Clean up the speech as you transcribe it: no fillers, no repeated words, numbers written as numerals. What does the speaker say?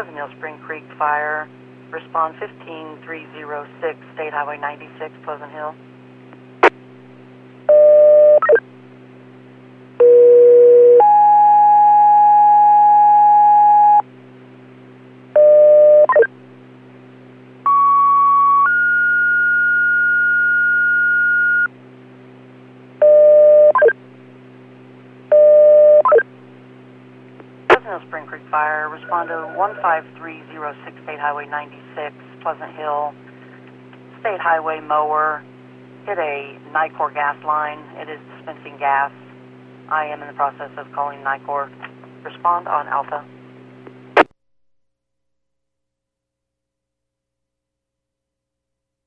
Pleasant Hill Spring Creek Fire. Respond 15306, State Highway 96, Pleasant Hill. Pleasant Hill Spring Creek Fire. Respond to 15306, State Highway 96, Pleasant Hill. State Highway mower hit a Nicor gas line. It is dispensing gas. I am in the process of calling Nicor. Respond on Alpha.